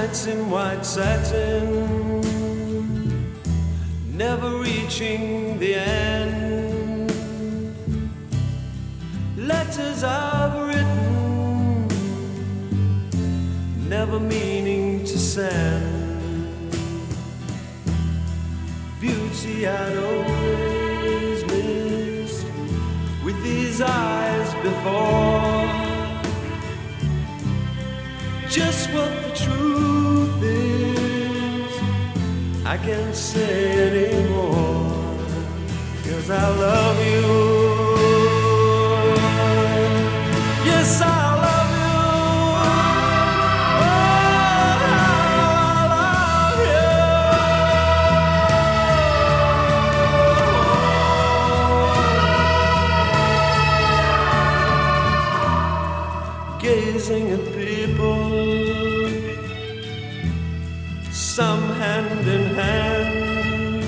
Nights in white satin, never reaching the end. Letters I've written, never meaning to send. Beauty I'd always missed with these eyes before. Just what the truth is, I can't say anymore, 'cause I love you. Yes, I love you. Oh, I love you. Gazing at people, some hand in hand,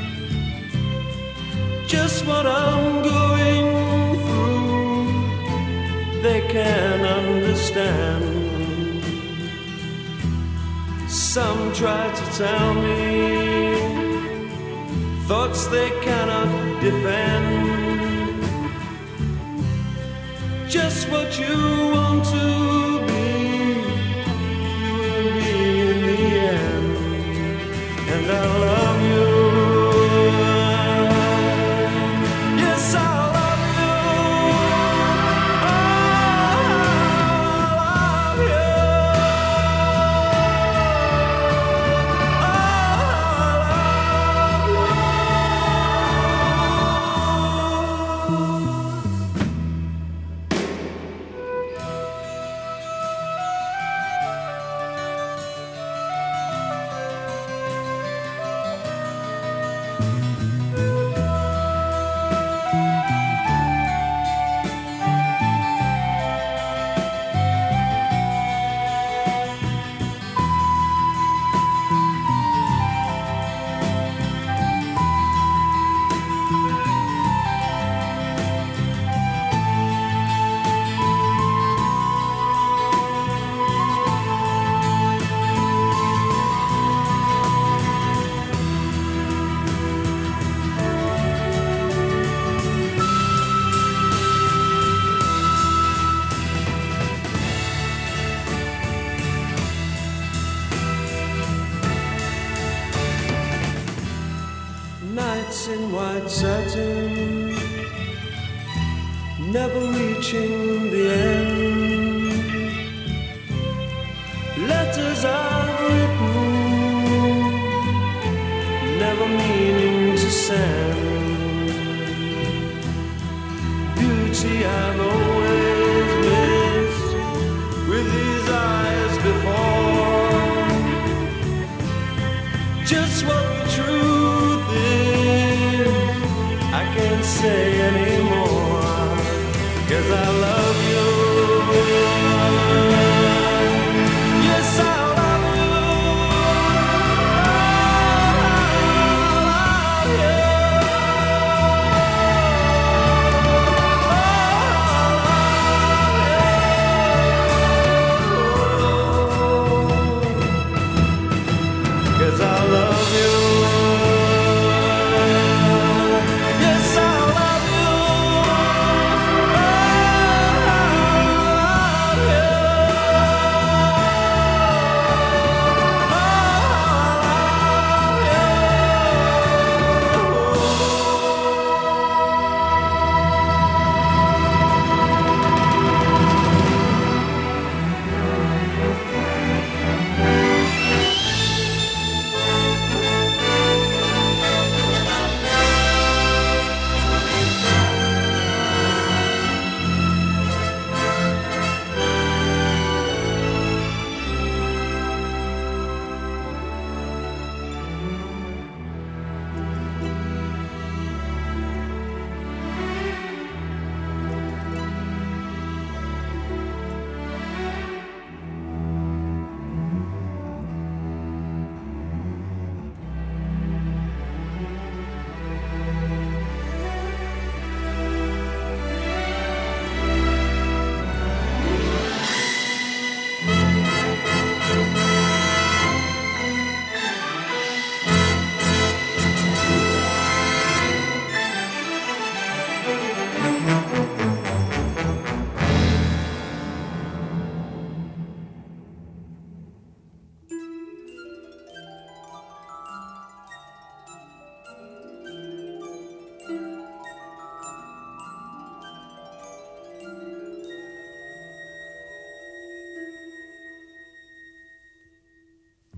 just what I'm going through, they can understand. Some try to tell me thoughts they cannot defend. Just what you want to be, you will be in the end. And I love you. Yes, I love you. Oh, I love you. Nights in white satin, never reaching the end. Letters I've written, never meaning to send. Beauty I've always missed with these eyes before. Just what the truth is, I can't say anymore, 'cause I love you. Yes, I love you. I love you.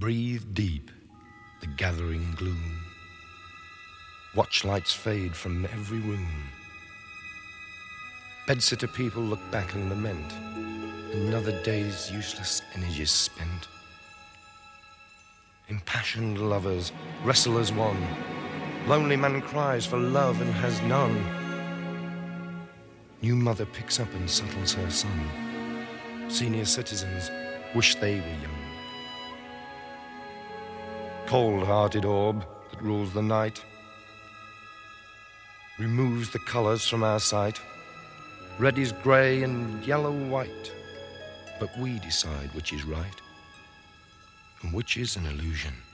Breathe deep the gathering gloom. Watch lights fade from every room. Bedsitter people look back and lament. Another day's useless energy spent. Impassioned lovers wrestle as one. Lonely man cries for love and has none. New mother picks up and settles her son. Senior citizens wish they were young. Cold-hearted orb that rules the night removes the colours from our sight. Red is grey and yellow white, but we decide which is right and which is an illusion.